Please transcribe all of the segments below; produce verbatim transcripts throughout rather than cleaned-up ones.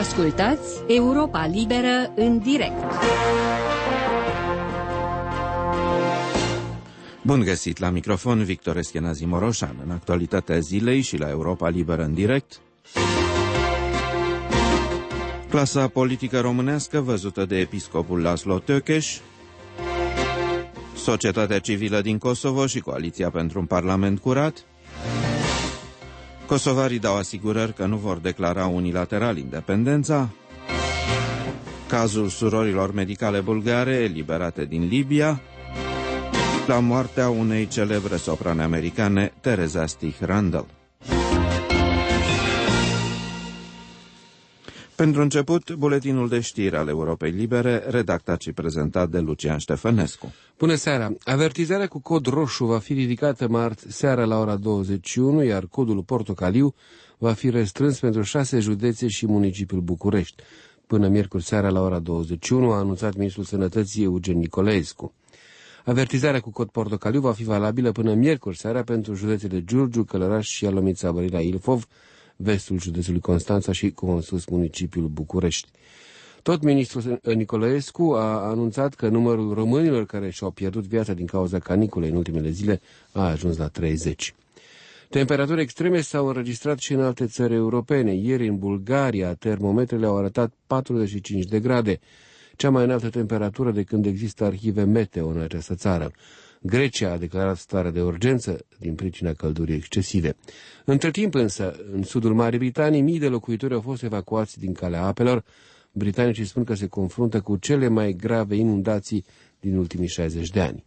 Ascultați Europa Liberă în direct. Bun găsit la microfon, Victor Eschenazi Moroșan. În actualitatea zilei și la Europa Liberă în direct, clasa politică românească văzută de episcopul Laszlo Tőkés, societatea civilă din Kosovo și Coaliția pentru un Parlament curat. Kosovarii dau asigurări că nu vor declara unilateral independența. Cazul surorilor medicale bulgare eliberate din Libia. La moartea unei celebre soprane americane, Teresa Stich Randall. Pentru început, buletinul de știri al Europei Libere, redactat și prezentat de Lucian Ștefănescu. Bună seara! Avertizarea cu cod roșu va fi ridicată marți seara la ora douăzeci și unu, iar codul portocaliu va fi restrâns pentru șase județe și municipiul București. Până miercuri seara la ora douăzeci și unu, a anunțat ministrul Sănătății Eugen Nicolaescu. Avertizarea cu cod portocaliu va fi valabilă până miercuri seara pentru județele Giurgiu, Călăraș și Ialomița Brăila Ilfov, vestul județului Constanța și, cum am spus, municipiul București. Tot ministrul Nicolaescu a anunțat că numărul românilor care și-au pierdut viața din cauza caniculei în ultimele zile a ajuns la treizeci. Temperaturi extreme s-au înregistrat și în alte țări europene. Ieri, în Bulgaria, termometrele au arătat patruzeci și cinci de grade, cea mai înaltă temperatură de când există arhive meteo în această țară. Grecia a declarat stare de urgență din pricina căldurii excesive. Între timp însă, în sudul Marii Britanii, mii de locuitori au fost evacuați din calea apelor. Britanicii spun că se confruntă cu cele mai grave inundații din ultimii șaizeci de ani.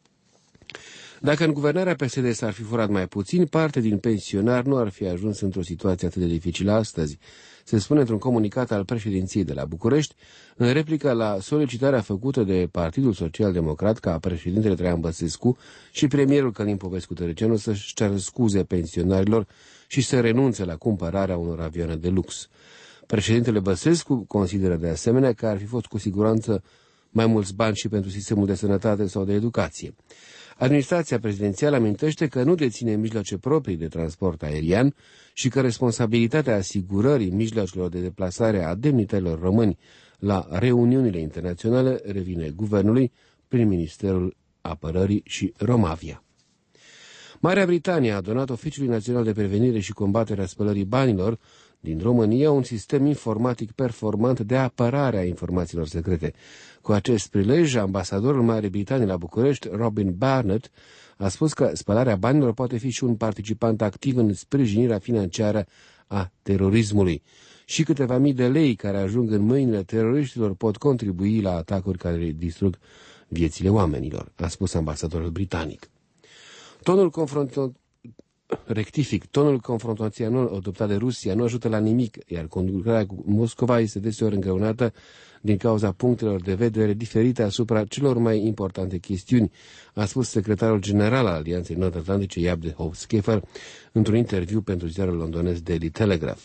Dacă în guvernarea P S D s-ar fi furat mai puțin, parte din pensionari nu ar fi ajuns într-o situație atât de dificilă astăzi, se spune într-un comunicat al președinției de la București, în replică la solicitarea făcută de Partidul Social Democrat ca președintele Traian Băsescu și premierul Călin Popescu-Tăriceanu să-și ceară scuze pensionarilor și să renunțe la cumpărarea unor avioane de lux. Președintele Băsescu consideră de asemenea că ar fi fost cu siguranță mai mulți bani și pentru sistemul de sănătate sau de educație. Administrația prezidențială amintește că nu deține mijloace proprii de transport aerian și că responsabilitatea asigurării mijloacelor de deplasare a demnitarilor români la reuniunile internaționale revine guvernului prin Ministerul Apărării și Romavia. Marea Britanie a donat Oficiului Național de Prevenire și Combatere a Spălării Banilor din România un sistem informatic performant de apărare a informațiilor secrete. Cu acest prilej, ambasadorul Marii Britanii la București, Robin Barnett, a spus că spălarea banilor poate fi și un participant activ în sprijinirea financiară a terorismului. Și câteva mii de lei care ajung în mâinile teroriștilor pot contribui la atacuri care distrug viețile oamenilor, a spus ambasadorul britanic. Tonul confruntat Rectific, tonul confrontațional adoptat de Rusia nu ajută la nimic, iar conlucrarea cu Moscova este deseori îngreunată din cauza punctelor de vedere diferite asupra celor mai importante chestiuni, a spus secretarul general al Alianței Nord-Atlantice, Jaap de Hoop Scheffer, într-un interviu pentru ziarul londonez Daily Telegraph.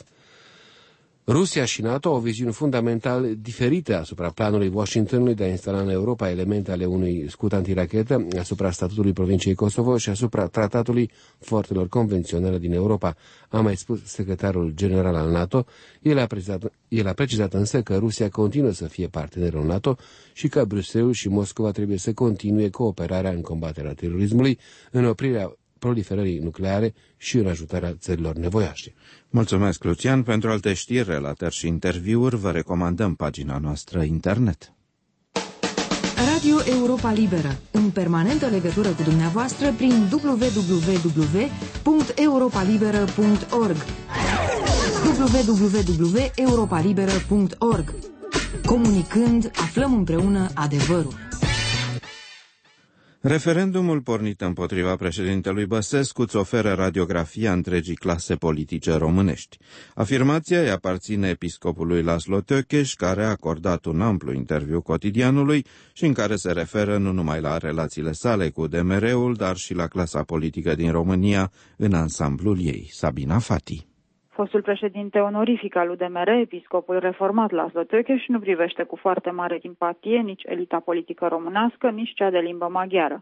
Rusia și NATO au o viziune fundamental diferită asupra planului Washingtonului de a instala în Europa elemente ale unui scut antirachetă, asupra statutului provinciei Kosovo și asupra tratatului forțelor convenționale din Europa, a mai spus secretarul general al NATO. El a precizat, el a precizat însă că Rusia continuă să fie partenerul NATO și că Bruxelles și Moscova trebuie să continue cooperarea în combaterea terorismului, în oprirea proliferării nucleare și în ajutarea țărilor nevoiașe. Mulțumesc, Lucian. Pentru alte știri, relatări și interviuri, vă recomandăm pagina noastră internet. Radio Europa Liberă, în permanentă legătură cu dumneavoastră prin w w w punct europa liberă punct org w w w punct europa liberă punct org. Comunicând, aflăm împreună adevărul. Referendumul pornit împotriva președintelui Băsescu îți oferă radiografia întregii clase politice românești. Afirmația îi aparține episcopului Laszlo Tőkés, care a acordat un amplu interviu Cotidianului și în care se referă nu numai la relațiile sale cu D M R-ul, dar și la clasa politică din România în ansamblul ei. Sabina Fati. Fostul președinte onorific al U D M R, episcopul reformat Laszlo Tőkés, nu privește cu foarte mare simpatie nici elita politică românească, nici cea de limbă maghiară.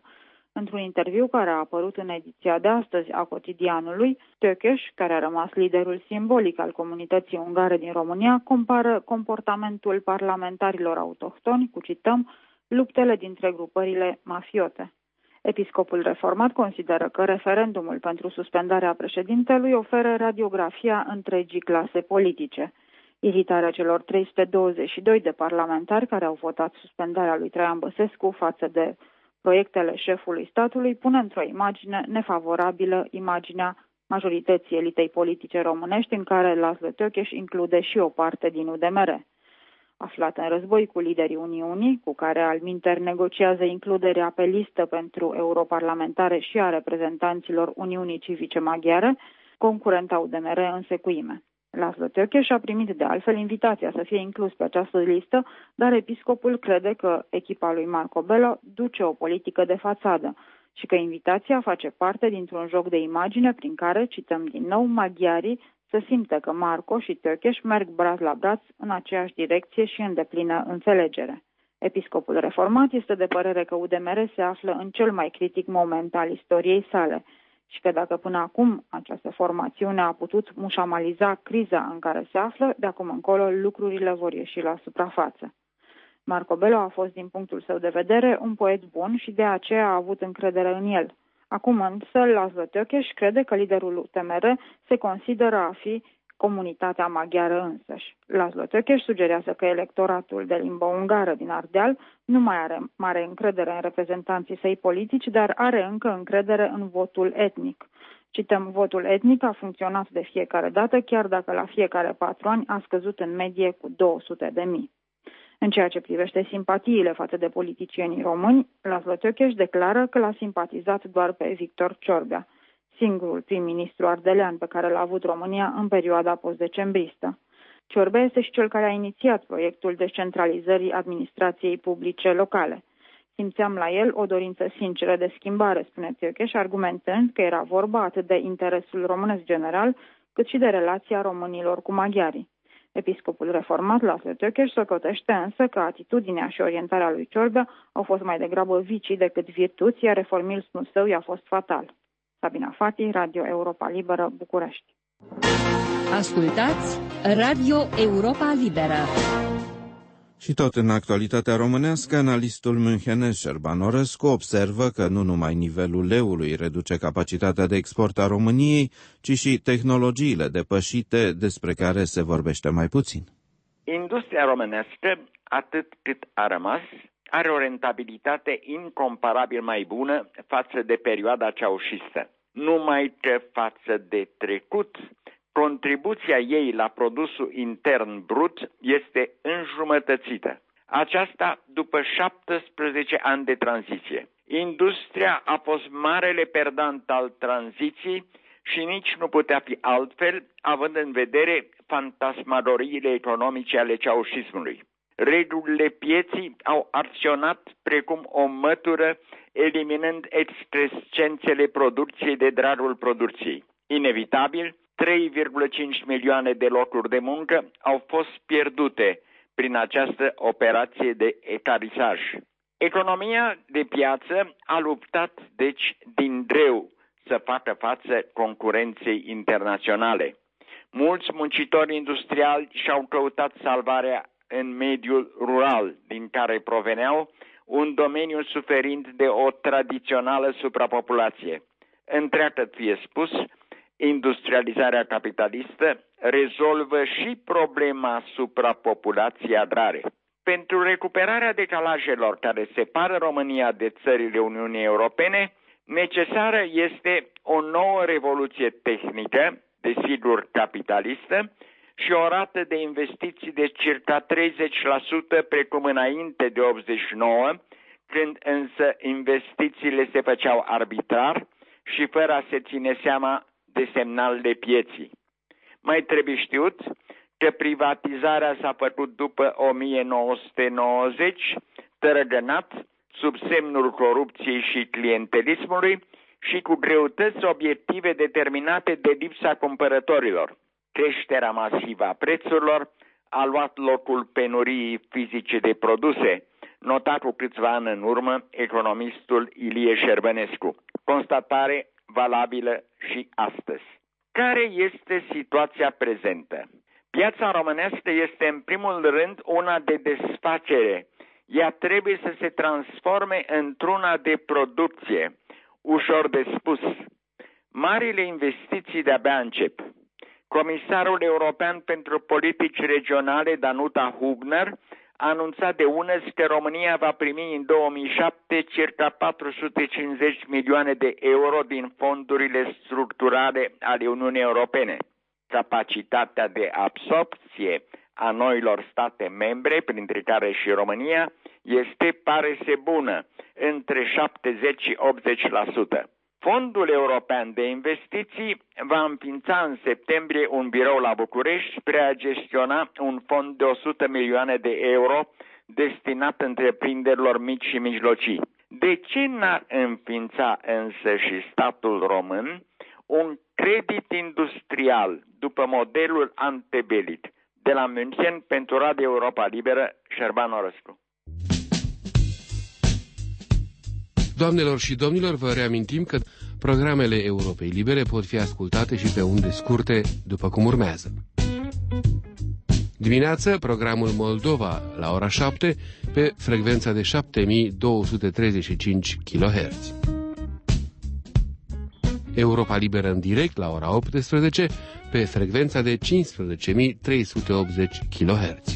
Într-un interviu care a apărut în ediția de astăzi a cotidianului, Tökes, care a rămas liderul simbolic al comunității ungare din România, compară comportamentul parlamentarilor autohtoni cu, cităm, luptele dintre grupările mafiote. Episcopul reformat consideră că referendumul pentru suspendarea președintelui oferă radiografia întregii clase politice. Iritarea celor trei sute douăzeci și doi de parlamentari care au votat suspendarea lui Traian Băsescu față de proiectele șefului statului pune într-o imagine nefavorabilă imaginea majorității elitei politice românești, în care Laszlo Tökes include și o parte din U D M R. Aflat în război cu liderii Uniunii, cu care alminter negociază includerea pe listă pentru europarlamentare și a reprezentanților Uniunii Civice Maghiare, concurenta U D M R în secuime. Laszlo Tökes a primit de altfel invitația să fie inclus pe această listă, dar episcopul crede că echipa lui Marco Bello duce o politică de fațadă și că invitația face parte dintr-un joc de imagine prin care, cităm din nou, maghiarii să simtă că Marco și Tökes merg braț la braț în aceeași direcție și în deplină înțelegere. Episcopul reformat este de părere că U D M R se află în cel mai critic moment al istoriei sale și că dacă până acum această formațiune a putut mușamaliza criza în care se află, de acum încolo lucrurile vor ieși la suprafață. Marco Bello a fost, din punctul său de vedere, un poet bun și de aceea a avut încredere în el. Acum însă, Laszlo Tökes crede că liderul U D M R se consideră a fi comunitatea maghiară însăși. Laszlo Tökes sugerează că electoratul de limbă ungară din Ardeal nu mai are mare încredere în reprezentanții săi politici, dar are încă încredere în votul etnic. Cităm, votul etnic a funcționat de fiecare dată, chiar dacă la fiecare patru ani a scăzut în medie cu două sute de mii. În ceea ce privește simpatiile față de politicienii români, Laszlo Tökes declară că l-a simpatizat doar pe Victor Ciorbea, singurul prim-ministru ardelean pe care l-a avut România în perioada post-decembristă. Ciorbea este și cel care a inițiat proiectul descentralizării administrației publice locale. Simțeam la el o dorință sinceră de schimbare, spune Tökes, argumentând că era vorba atât de interesul românesc general, cât și de relația românilor cu maghiarii. Episcopul reformat Laszlo Tökes socotește însă că atitudinea și orientarea lui Ciorbea au fost mai degrabă vicii decât virtuți, iar reformismul său i-a fost fatal. Sabina Fati, Radio Europa Liberă, București. Ascultați Radio Europa Liberă. Și tot în actualitatea românească, analistul münchenez Șerban Orescu observă că nu numai nivelul leului reduce capacitatea de export a României, ci și tehnologiile depășite despre care se vorbește mai puțin. Industria românească, atât cât a rămas, are o rentabilitate incomparabil mai bună față de perioada ceaușistă. Numai că față de trecut, contribuția ei la produsul intern brut este înjumătățită. Aceasta după șaptesprezece ani de tranziție. Industria a fost marele perdant al tranziției și nici nu putea fi altfel, având în vedere fantasmagoriile economice ale ceaușismului. Regulile pieții au acționat precum o mătură, eliminând excrescențele producției de dragul producției. Inevitabil, trei virgulă cinci milioane de locuri de muncă au fost pierdute prin această operație de ecarisaj. Economia de piață a luptat, deci, din greu să facă față concurenței internaționale. Mulți muncitori industriali și-au căutat salvarea în mediul rural, din care proveneau, un domeniu suferind de o tradițională suprapopulație. Întreagăt fie spus, industrializarea capitalistă rezolvă și problema suprapopulației agrare. Pentru recuperarea decalajelor care separă România de țările Uniunii Europene, necesară este o nouă revoluție tehnică, desigur capitalistă, și o rată de investiții de circa treizeci la sută precum înainte de optzeci și nouă, când însă investițiile se făceau arbitrar și fără a se ține seama de semnalele pieții. Mai trebuie știut că privatizarea s-a făcut după o mie nouă sute nouăzeci, tărăgănat sub semnul corupției și clientelismului și cu greutăți obiective determinate de lipsa cumpărătorilor. Creșterea masivă a prețurilor a luat locul penuriei fizice de produse, notat cu câțiva ani în urmă economistul Ilie Șerbănescu. Constatare valabilă și astăzi. Care este situația prezentă? Piața românească este în primul rând una de desfacere. Ea trebuie să se transforme într-una de producție. Ușor de spus. Marile investiții de-abia încep. Comisarul european pentru politici regionale, Danuta Hübner, a anunțat de unăzi că România va primi în două mii șapte circa patru sute cincizeci milioane de euro din fondurile structurale ale Uniunii Europene. Capacitatea de absorpție a noilor state membre, printre care și România, este, pare se bună, între șaptezeci și optzeci la sută. Fondul European de Investiții va înființa în septembrie un birou la București spre a gestiona un fond de o sută milioane de euro destinat întreprinderilor mici și mijlocii. De ce n-ar înființa însă și statul român un credit industrial după modelul antebelic de la München pentru Radio Europa Liberă, Șerban Orăscu? Doamnelor și domnilor, vă reamintim că programele Europei Libere pot fi ascultate și pe unde scurte, după cum urmează. Dimineață, programul Moldova, la ora șapte, pe frecvența de șapte mii două sute treizeci și cinci kilohertz. Europa Liberă în direct, la ora optsprezece, pe frecvența de cincisprezece mii trei sute optzeci kilohertz.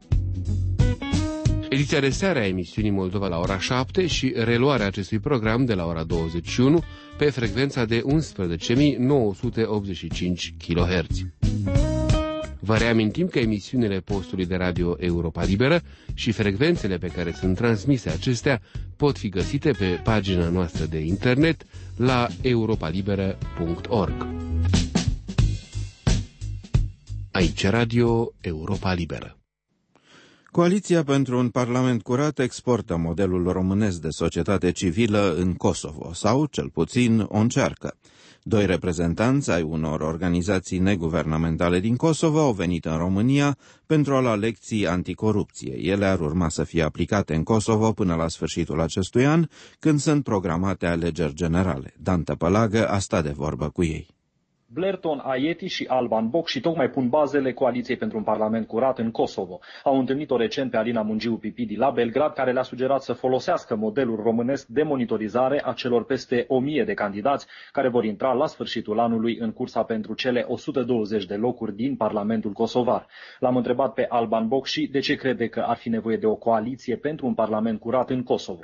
Ediția de seară a emisiunii Moldova la ora șapte și reluarea acestui program de la ora douăzeci și unu pe frecvența de unsprezece mii nouă sute optzeci și cinci kilohertz. Vă reamintim că emisiunile postului de radio Europa Liberă și frecvențele pe care sunt transmise acestea pot fi găsite pe pagina noastră de internet la europa liberă punct org. Aici Radio Europa Liberă. Coaliția pentru un parlament curat exportă modelul românesc de societate civilă în Kosovo, sau, cel puțin, o încearcă. Doi reprezentanți ai unor organizații neguvernamentale din Kosovo au venit în România pentru a lua lecții anticorupție. Ele ar urma să fie aplicate în Kosovo până la sfârșitul acestui an, când sunt programate alegeri generale. Dan Tăpălagă a stat de vorbă cu ei. Blerton Aieti și Alban Bokshi tocmai pun bazele coaliției pentru un parlament curat în Kosovo. Au întâlnit-o recent pe Alina Mungiu Pipidi la Belgrad, care le-a sugerat să folosească modelul românesc de monitorizare a celor peste o mie de candidați care vor intra la sfârșitul anului în cursa pentru cele o sută douăzeci de locuri din Parlamentul kosovar. L-am întrebat pe Alban Bokshi de ce crede că ar fi nevoie de o coaliție pentru un parlament curat în Kosovo.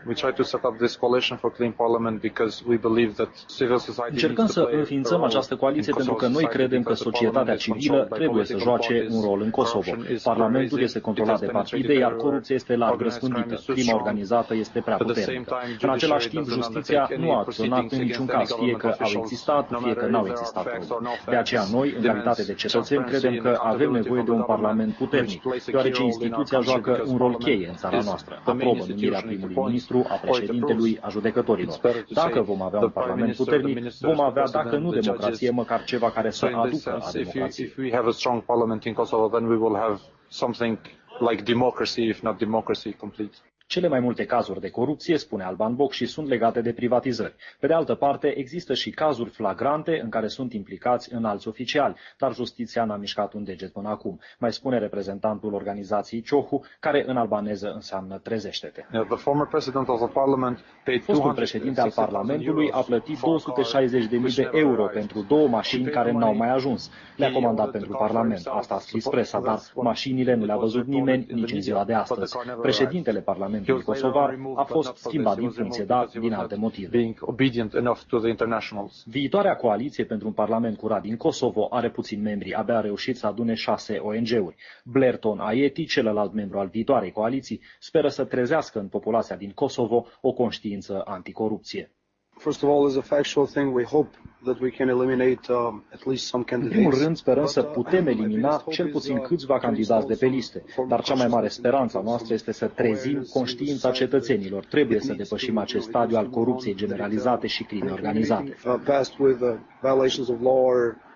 Încercăm să înființăm această coaliție pentru că noi credem că societatea civilă trebuie să joace un rol în Kosovo. Parlamentul este controlat de partide, iar corupția este larg răspândită. Crima organizată este prea puternică. În același timp, justiția nu a acționat în niciun caz, fie că au existat, fie că n-au existat probe. De aceea noi, în calitate de cetățeni, credem că avem nevoie de un parlament puternic, deoarece instituția joacă un rol cheie în țara noastră. Aprobă numirea primului ministru, a președintelui, a judecătorilor. Dacă vom avea un parlament puternic, vom avea, dacă nu democrație, măcar ceva care să aducă la democrație. If we have a strong parliament in Kosovo, then we will have something like democracy, if not democracy complete. Cele mai multe cazuri de corupție, spune Alban Bokshi, sunt legate de privatizări. Pe de altă parte, există și cazuri flagrante în care sunt implicați înalți oficiali, dar justiția n-a mișcat un deget până acum, mai spune reprezentantul organizației Ciohu, care în albaneză înseamnă trezește-te. Fostul președinte al Parlamentului a plătit două sute șaizeci de mii de euro pentru două mașini care n-au mai ajuns. Le-a comandat pentru Parlament, asta a scris presa, dar mașinile nu le-a văzut nimeni nici în ziua de astăzi. Președintele Parlamentului kosovar a fost schimbat din funcție, dar din alte motive. Viitoarea coaliție pentru un parlament curat din Kosovo are puțini membri, abia a reușit să adune șase O N G-uri. Blerton Aieti, celălalt membru al viitoarei coaliții, speră să trezească în populația din Kosovo o conștiință anticorupție. First of all, as a factual thing, we hope that we can eliminate uh, at least some candidates. În primul rând, sperăm să putem elimina cel puțin câțiva candidați de pe liste, dar cea mai mare speranță noastră este să trezim conștiința cetățenilor. Trebuie să depășim acest stadiu al corupției generalizate și crime organizate.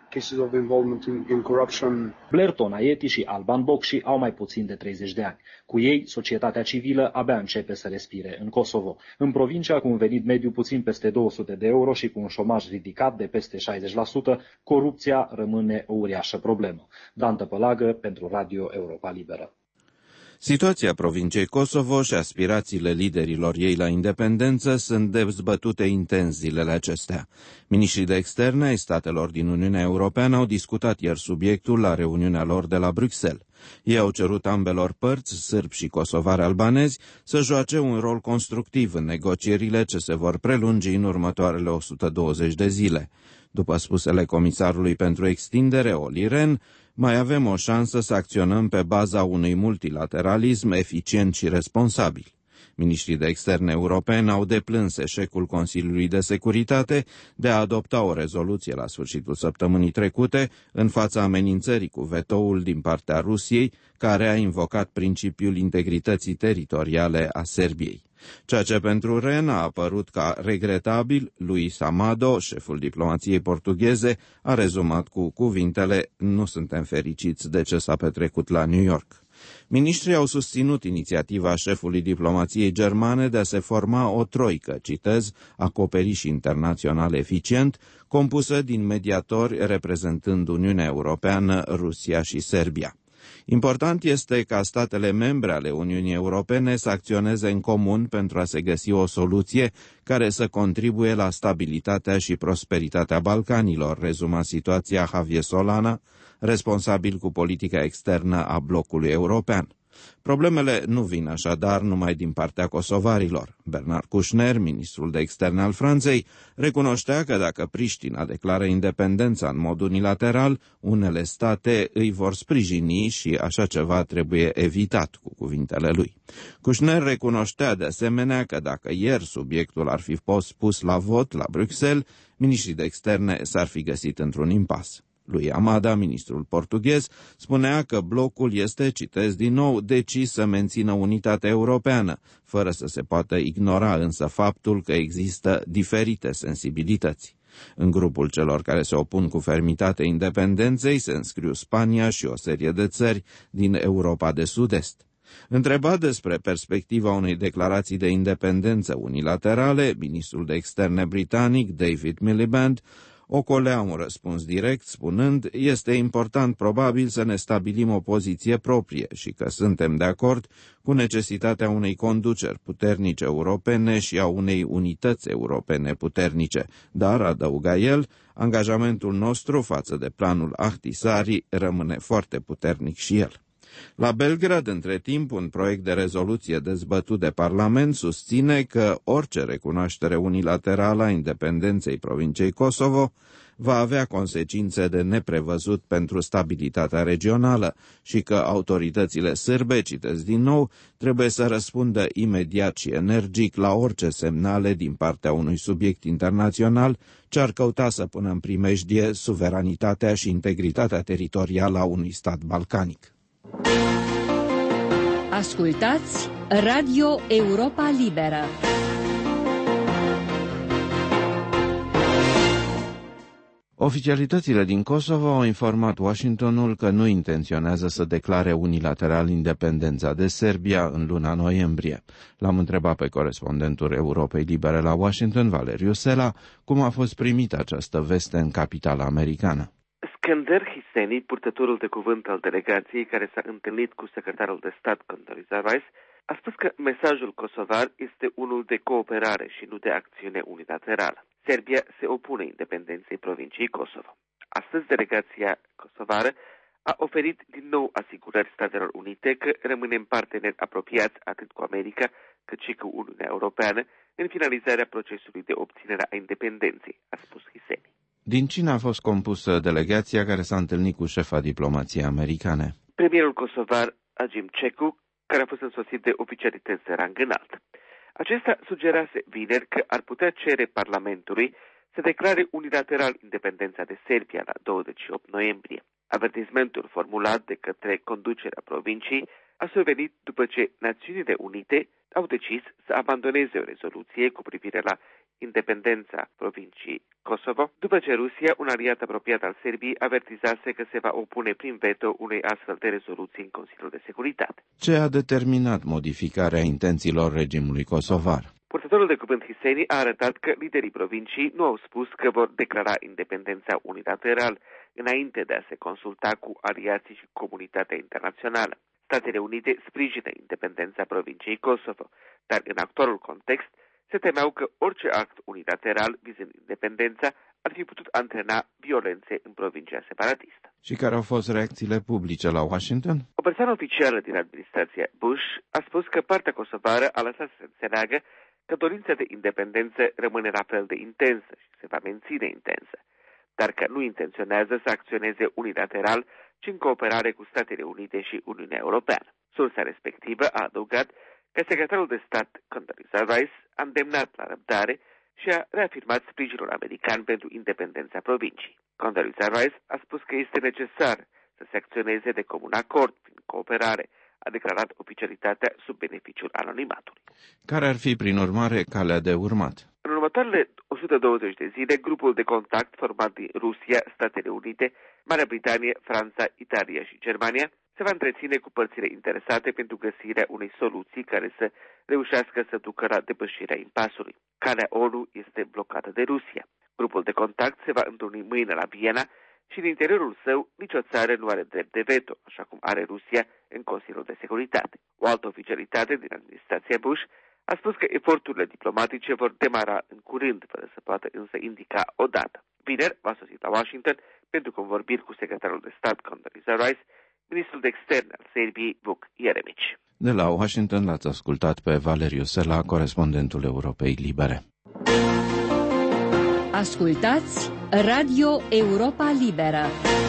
cases of involvement in, in corruption. Blair Tonaieti și Alban Bokshi au mai puțin de treizeci de ani. Cu ei, societatea civilă abia începe să respire în Kosovo. În provincia, cu un venit mediu puțin peste două sute de euro și cu un șomaj ridicat de peste șaizeci la sută, corupția rămâne o uriașă problemă. Dan Tăpălagă pentru Radio Europa Liberă. Situația provinciei Kosovo și aspirațiile liderilor ei la independență sunt dezbătute intens zilele acestea. Miniștrii de externe ai statelor din Uniunea Europeană au discutat ieri subiectul la reuniunea lor de la Bruxelles. Ei au cerut ambelor părți, sârbi și kosovari albanezi, să joace un rol constructiv în negocierile ce se vor prelungi în următoarele o sută douăzeci de zile. După spusele comisarului pentru extindere, Olli Rehn, mai avem o șansă să acționăm pe baza unui multilateralism eficient și responsabil. Miniștrii de externe europeni au deplâns eșecul Consiliului de Securitate de a adopta o rezoluție la sfârșitul săptămânii trecute în fața amenințării cu vetoul din partea Rusiei, care a invocat principiul integrității teritoriale a Serbiei. Ceea ce pentru Rehn a apărut ca regretabil, Luis Amado, șeful diplomației portugheze, a rezumat cu cuvintele: "Nu suntem fericiți de ce s-a petrecut la New York." Miniștrii au susținut inițiativa șefului diplomației germane de a se forma o troică, citez, acoperiș internațional eficient, compusă din mediatori reprezentând Uniunea Europeană, Rusia și Serbia. Important este ca statele membre ale Uniunii Europene să acționeze în comun pentru a se găsi o soluție care să contribuie la stabilitatea și prosperitatea Balcanilor, rezuma situația Javier Solana, responsabil cu politica externă a blocului european. Problemele nu vin așadar numai din partea kosovarilor. Bernard Kouchner, ministrul de externe al Franței, recunoștea că dacă Priștina declară independența în mod unilateral, unele state îi vor sprijini și așa ceva trebuie evitat, cu cuvintele lui. Kouchner recunoștea de asemenea că dacă ieri subiectul ar fi fost pus la vot la Bruxelles, miniștrii de externe s-ar fi găsit într-un impas. Lui Amada, ministrul portughez, spunea că blocul este, citez din nou, decis să mențină unitatea europeană, fără să se poată ignora însă faptul că există diferite sensibilități. În grupul celor care se opun cu fermitate independenței se înscriu Spania și o serie de țări din Europa de Sud-Est. Întrebat despre perspectiva unei declarații de independență unilaterale, ministrul de externe britanic, David Miliband, ocolea un răspuns direct, spunând: "Este important probabil să ne stabilim o poziție proprie și că suntem de acord cu necesitatea unei conduceri puternice europene și a unei unități europene puternice, dar", adăuga el, "angajamentul nostru față de planul Ahtisaari rămâne foarte puternic și el." La Belgrad, între timp, un proiect de rezoluție dezbătut de Parlament susține că orice recunoaștere unilaterală a independenței provinciei Kosovo va avea consecințe de neprevăzut pentru stabilitatea regională și că autoritățile sârbe, citesc din nou, trebuie să răspundă imediat și energic la orice semnale din partea unui subiect internațional ce ar căuta să pună în primejdie suveranitatea și integritatea teritorială a unui stat balcanic. Ascultați Radio Europa Liberă. Oficialitățile din Kosovo au informat Washingtonul că nu intenționează să declare unilateral independența de Serbia în luna noiembrie. L-am întrebat pe corespondentul Europei Libere la Washington, Valeriu Sela, cum a fost primită această veste în capitala americană. Skender Hiseni, purtătorul de cuvânt al delegației care s-a întâlnit cu secretarul de stat Condoleezza Rice, a spus că mesajul kosovar este unul de cooperare și nu de acțiune unilaterală. Serbia se opune independenței provinciei Kosovo. Astăzi, delegația kosovară a oferit din nou asigurări Statelor Unite că rămânem parteneri apropiați atât cu America cât și cu Uniunea Europeană în finalizarea procesului de obținere a independenței, a spus Hiseni. Din cine a fost compusă delegația care s-a întâlnit cu șefa diplomației americane? Premierul kosovar, Agim Ceku, care a fost însoțit de oficialități de rang înalt. Acesta sugerase vineri că ar putea cere Parlamentului să declare unilateral independența de Serbia la douăzeci și opt noiembrie. Avertismentul formulat de către conducerea provinciei a survenit după ce Națiunile Unite au decis să abandoneze o rezoluție cu privire la independența provinciei Kosovo, după ce Rusia, un aliat apropiat al Serbiei, avertizase că se va opune prin veto unei astfel de rezoluții în Consiliul de Securitate. Ce a determinat modificarea intențiilor regimului kosovar? Purtătorul de cuvânt Husseini a arătat că liderii provinciei nu au spus că vor declara independența unilateral înainte de a se consulta cu aliații și comunitatea internațională. Statele Unite sprijină independența provinciei Kosovo, dar în actualul context se temeau că orice act unilateral vizând independența ar fi putut antrena violențe în provincia separatistă. Și care au fost reacțiile publice la Washington? O persoană oficială din administrația Bush a spus că partea kosovară a lăsat să se înțeleagă că dorința de independență rămâne la fel de intensă și se va menține intensă, dar că nu intenționează să acționeze unilateral, ci în cooperare cu Statele Unite și Uniunea Europeană. Sursa respectivă a adăugat că secretarul de stat Condoleezza Rice a îndemnat la răbdare și a reafirmat sprijinul american pentru independența provinciei. Condoleezza Rice a spus că este necesar să se acționeze de comun acord prin cooperare, a declarat oficialitatea sub beneficiul anonimatului. Care ar fi, prin urmare, calea de urmat? În următoarele o sută douăzeci de zile, grupul de contact format din Rusia, Statele Unite, Marea Britanie, Franța, Italia și Germania se va întreține cu părțile interesate pentru găsirea unei soluții care să reușească să ducă la depășirea impasului. Calea O N U este blocată de Rusia. Grupul de contact se va întâlni mâine la Viena și în interiorul său nicio țară nu are drept de veto, așa cum are Rusia în Consiliul de Securitate. O altă oficialitate din administrația Bush a spus că eforturile diplomatice vor demara în curând, fără să poată însă indica o dată. Vineri va sosi la Washington pentru convorbiri cu secretarul de stat Condoleezza Rice, ministrul de externe al Serbiei, Vuk Jeremić. De la Washington l-ați ascultat pe Valeriu Sela, corespondentul Europei Libere. Ascultați Radio Europa Liberă.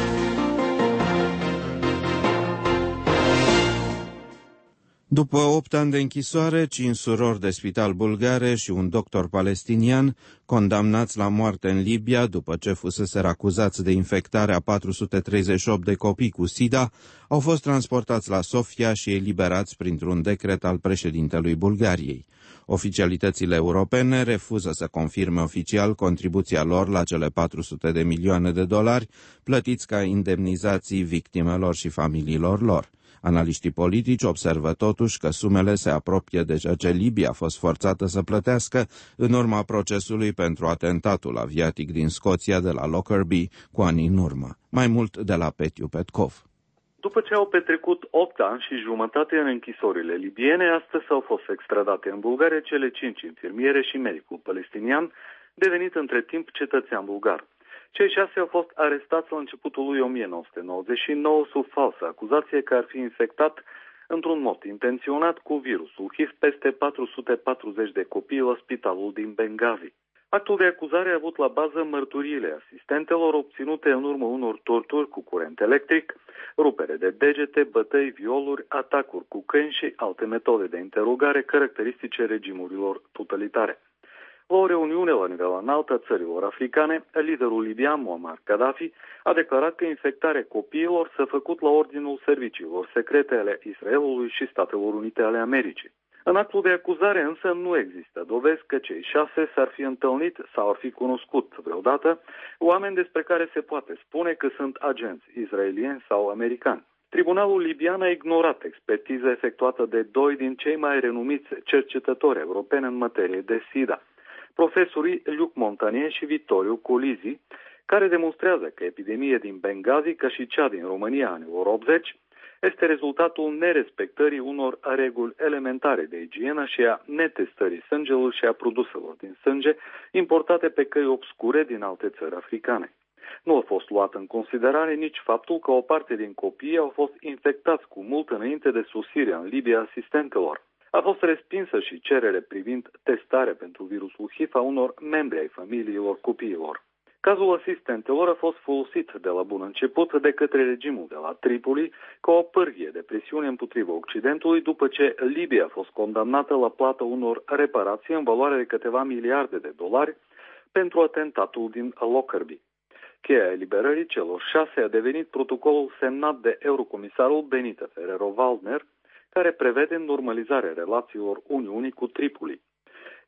După opt ani de închisoare, cinci surori de spital bulgare și un doctor palestinian, condamnați la moarte în Libia după ce fuseseră acuzați de infectarea patru sute treizeci și opt de copii cu SIDA, au fost transportați la Sofia și eliberați printr-un decret al președintelui Bulgariei. Oficialitățile europene refuză să confirme oficial contribuția lor la cele patru sute de milioane de dolari plătiți ca indemnizații victimelor și familiilor lor. Analiștii politici observă totuși că sumele se apropie de ceea ce Libia a fost forțată să plătească în urma procesului pentru atentatul aviatic din Scoția de la Lockerbie cu ani în urmă. Mai mult de la Petiu Petkov. După ce au petrecut opt ani și jumătate în închisorile libiene, astăzi au fost extradate în Bulgaria cele cinci infirmiere și medicul palestinian, devenit între timp cetățean bulgar. Cei șase au fost arestați la începutul lui o mie nouă sute nouăzeci și nouă sub falsă acuzație că ar fi infectat într-un mod intenționat cu virusul H I V peste patru sute patruzeci de copii la spitalul din Benghazi. Actul de acuzare a avut la bază mărturiile asistentelor obținute în urma unor torturi cu curent electric, rupere de degete, bătăi, violuri, atacuri cu câini și alte metode de interogare caracteristice regimurilor totalitare. La o reuniune la nivel înalt a țărilor africane, liderul libian Muammar Gaddafi a declarat că infectarea copiilor s-a făcut la ordinul serviciilor secrete ale Israelului și Statelor Unite ale Americii. În actul de acuzare însă nu există dovezi că cei șase s-ar fi întâlnit sau ar fi cunoscut vreodată oameni despre care se poate spune că sunt agenți israelieni sau americani. Tribunalul libian a ignorat expertiza efectuată de doi din cei mai renumiți cercetători europeni în materie de SIDA, profesorii Luc Montagnier și Vittorio Colizzi, care demonstrează că epidemia din Benghazi, ca și cea din România anilor optzeci, este rezultatul nerespectării unor reguli elementare de igienă și a netestării sângelui și a produselor din sânge importate pe căi obscure din alte țări africane. Nu a fost luat în considerare nici faptul că o parte din copii au fost infectați cu mult înainte de sosirea în Libia asistentelor. A fost respinsă și cerere privind testarea pentru virusul H I V a unor membri ai familiilor copiilor. Cazul asistentelor a fost folosit de la bun început de către regimul de la Tripoli ca o pârghie de presiune împotriva Occidentului după ce Libia a fost condamnată la plata unor reparații în valoare de câteva miliarde de dolari pentru atentatul din Lockerbie. Cheia eliberării celor șase a devenit protocolul semnat de eurocomisarul Benita Ferrero-Waldner, care prevede normalizarea relațiilor Uniunii cu Tripoli.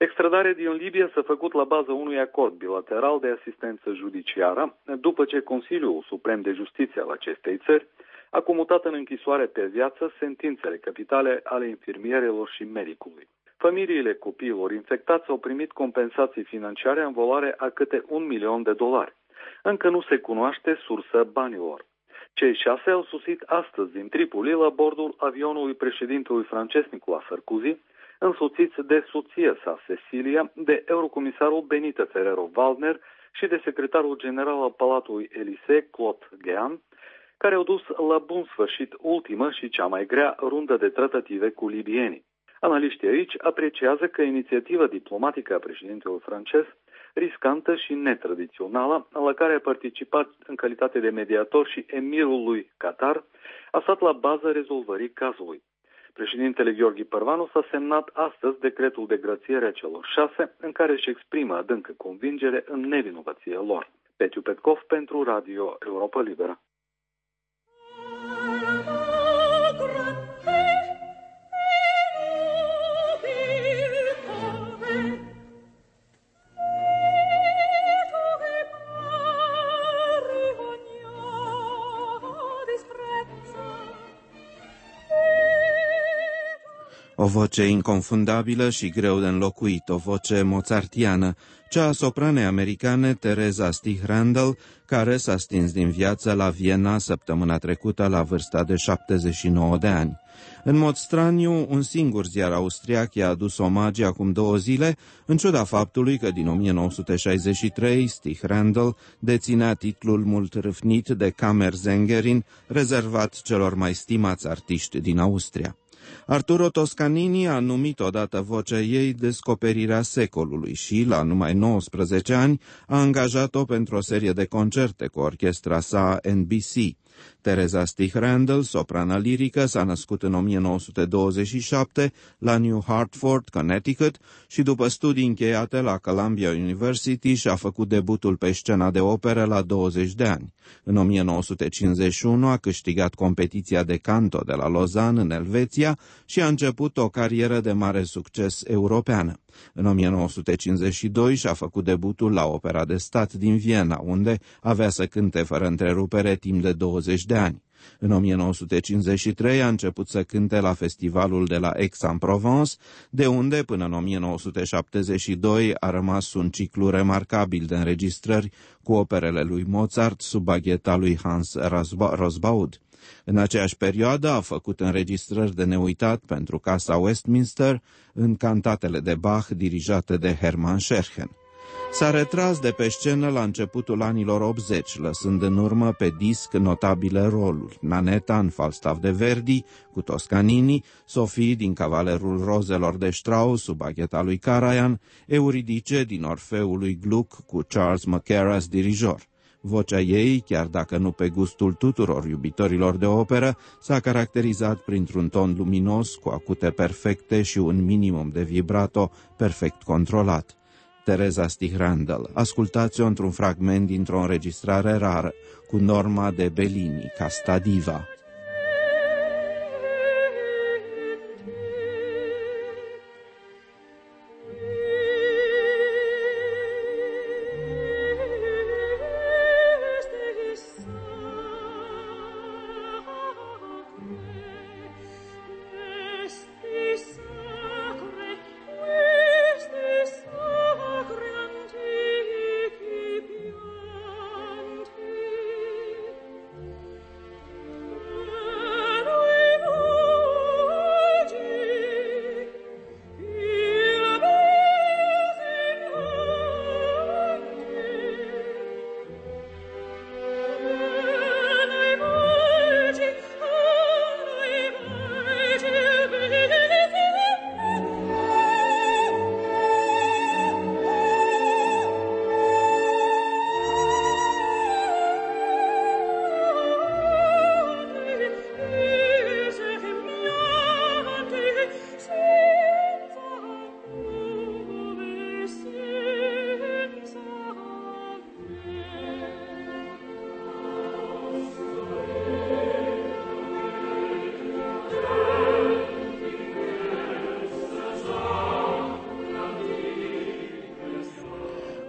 Extradarea din Libia s-a făcut la baza unui acord bilateral de asistență judiciară, după ce Consiliul Suprem de Justiție al acestei țări a comutat în închisoare pe viață sentințele capitale ale infirmierelor și medicului. Familiile copiilor infectați au primit compensații financiare în valoare a câte un milion de dolari. Încă nu se cunoaște sursa banilor. Cei șase au sosit astăzi din Tripoli la bordul avionului președintelui francez Nicolas Sarkozy, însoțiți de soția sa, Cecilia, de eurocomisarul Benita Ferrero-Waldner și de secretarul general al Palatului Élysée, Claude Guéant, care au dus la bun sfârșit ultima și cea mai grea rundă de tratative cu libienii. Analiștii aici apreciază că inițiativa diplomatică a președintelui francez, riscantă și netradițională, la care a participat în calitate de mediator și emirul lui Qatar, a stat la baza rezolvării cazului. Președintele Gheorghe Părvanu s-a semnat astăzi decretul de grațiere a celor șase, în care își exprimă adâncă convingere în nevinovăția lor. Petiu Petkov pentru Radio Europa Liberă. O voce inconfundabilă și greu de înlocuit, o voce mozartiană, cea a sopranei americane Teresa Stich Randall, care s-a stins din viață la Viena săptămâna trecută la vârsta de șaptezeci și nouă de ani. În mod straniu, un singur ziar austriac i-a adus omagii acum două zile, în ciuda faptului că din o mie nouă sute șaizeci și trei Stich Randall deținea titlul mult râvnit de Kammersängerin, rezervat celor mai stimați artiști din Austria. Arturo Toscanini a numit odată vocea ei descoperirea secolului și, la numai nouăsprezece ani, a angajat-o pentru o serie de concerte cu orchestra sa N B C. Teresa Stich Randall, soprană lirică, s-a născut în o mie nouă sute douăzeci și șapte la New Hartford, Connecticut și după studii încheiate la Columbia University și-a făcut debutul pe scena de operă la douăzeci de ani. În o mie nouă sute cincizeci și unu a câștigat competiția de canto de la Lausanne, în Elveția, și a început o carieră de mare succes europeană. În o mie nouă sute cincizeci și doi și-a făcut debutul la Opera de Stat din Viena, unde avea să cânte fără întrerupere timp de douăzeci de ani. În o mie nouă sute cincizeci și trei a început să cânte la festivalul de la Aix-en-Provence, de unde până în o mie nouă sute șaptezeci și doi a rămas un ciclu remarcabil de înregistrări cu operele lui Mozart sub bagheta lui Hans Rosbaud. În aceeași perioadă a făcut înregistrări de neuitat pentru Casa Westminster în cantatele de Bach dirijate de Hermann Scherchen. S-a retras de pe scenă la începutul anilor optzeci, lăsând în urmă pe disc notabile roluri: Naneta în Falstaff de Verdi cu Toscanini, Sophie din Cavalerul Rozelor de Strauss sub bagheta lui Karajan, Euridice din Orfeul lui Gluck cu Charles Mackera's dirijor. Vocea ei, chiar dacă nu pe gustul tuturor iubitorilor de operă, s-a caracterizat printr-un ton luminos, cu acute perfecte și un minimum de vibrato perfect controlat. Teresa Stich Randall. Ascultați-o într-un fragment dintr-o înregistrare rară, cu Norma de Bellini, Casta Diva.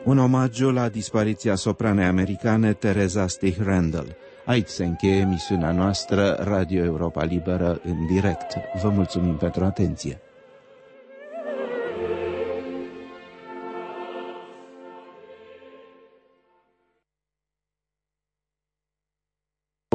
un omagiu la dispariția sopranei americane Teresa Stich Randall. Aici se încheie emisiunea noastră Radio Europa Liberă în direct. Vă mulțumim pentru atenție.